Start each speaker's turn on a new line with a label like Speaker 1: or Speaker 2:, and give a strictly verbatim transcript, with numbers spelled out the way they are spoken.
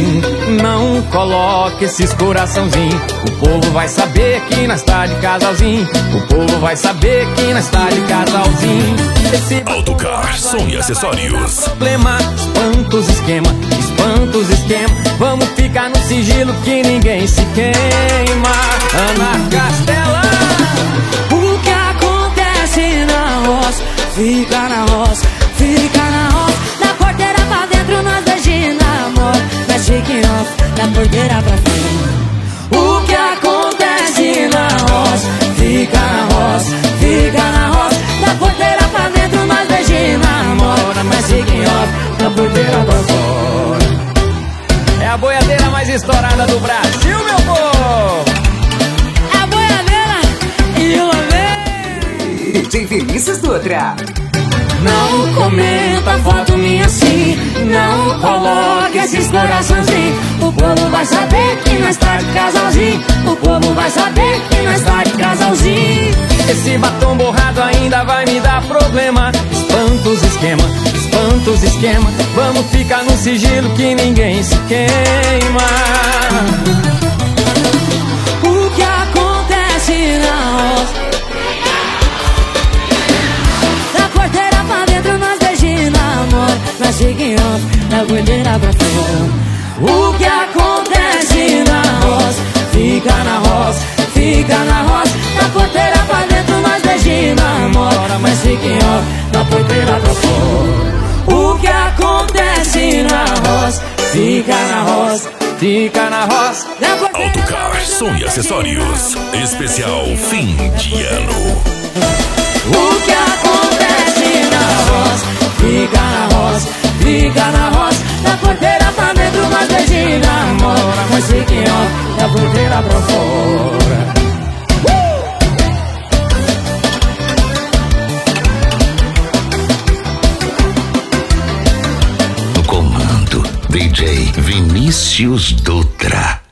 Speaker 1: assim. Não coloque esses coraçãozinhos. O povo vai saber que nós tá de casalzinho. O povo vai saber que nós tá de casalzinho. Esse
Speaker 2: Autocar, som e acessórios.
Speaker 1: Problema, espanta os esquema, espanta os esquema. Vamos ficar no sigilo que ninguém se queima. Ana Castela.
Speaker 3: O que acontece na roça, fica na roça, fica na roça. Da porteira pra dentro nós dois de namoro. Mas fica off, da porteira pra frente. O que acontece na roça, fica na roça, fica na roça. Da porteira pra dentro nós dois de namoro. Mas fica off, da porteira pra fora.
Speaker 1: É a boiadeira mais estourada do Brasil, meu povo.
Speaker 3: É a boiadeira e o lamento.
Speaker 4: D J Vinícius Dutra.
Speaker 3: Não comenta foto minha assim. Não coloque esses coraçãozinhos. O povo vai saber que nós tá de casalzinho. O povo vai saber que nós tá de casalzinho.
Speaker 1: Esse batom borrado ainda vai me dar problema. Espanta os esquema, espanta os esquema. Vamos ficar no sigilo que ninguém se queima.
Speaker 3: O que acontece na roça, da porteira pra dentro nós dois de namoro. Mas fica off, da porteira pra fora. O que acontece na roça, fica na roça, fica na roça. Da porteira pra dentro nós dois de namoro. Mas fica off, da porteira pra fora. O que acontece na roça, fica na roça,
Speaker 1: Fica na roça.
Speaker 2: Autocar, som e acessórios. Especial fim de ano.
Speaker 3: O que acontece na roça, fica na roça, fica na roça. Da porteira pra dentro nós dois de namoro. Mas fica off, da porteira pra fora.
Speaker 2: No comando, D J Vinícius Dutra.